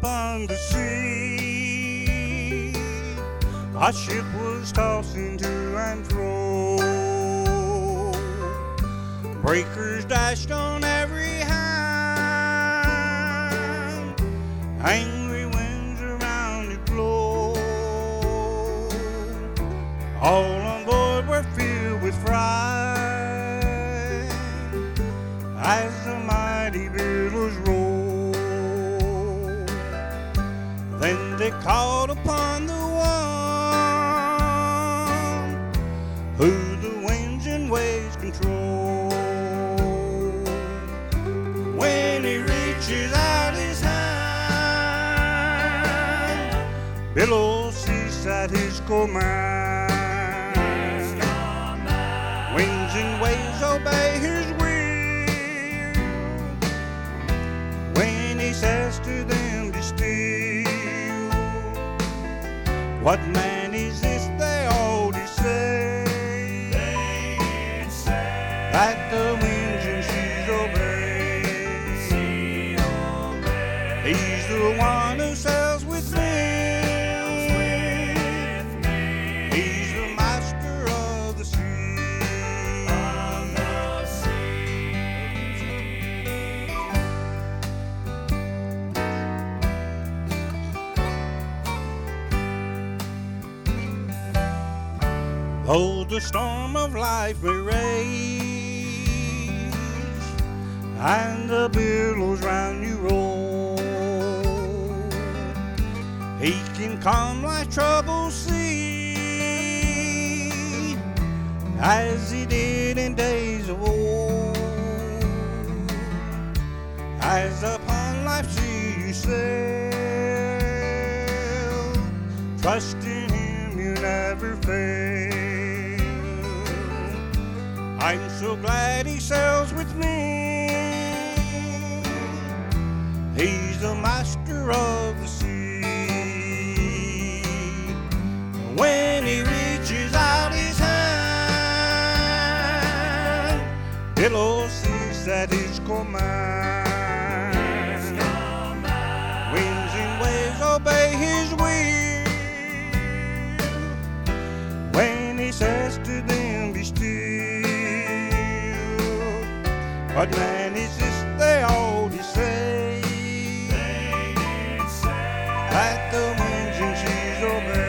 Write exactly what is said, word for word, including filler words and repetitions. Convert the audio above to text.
upon the sea. Our ship was tossing to and fro. Breakers dashed on every hand. Angry winds around it blow. All on board were filled with fright as the mighty billows roll. Then they called upon the one who the winds and waves control. When he reaches out his hand, billows cease at his command. Winds and waves obey his will. When he says to them, be still. What man is this, they all did say, They did say that the winds and seas obey. Sea obey. He's the one who sails with me. With me. He's the master of the sea. Of the Though the storm of life may rage and the billows round you roll, he can calm life's troubled sea as he did in days of old. As upon life's sea you sail, trust in him you never fail. I'm so glad he sails with me. He's the master of the sea. When he reaches out his hand, billows cease at his command. Winds and waves obey his will. When he says to them, be still. What man is this, they all did say, They did say that the winds and seas obey.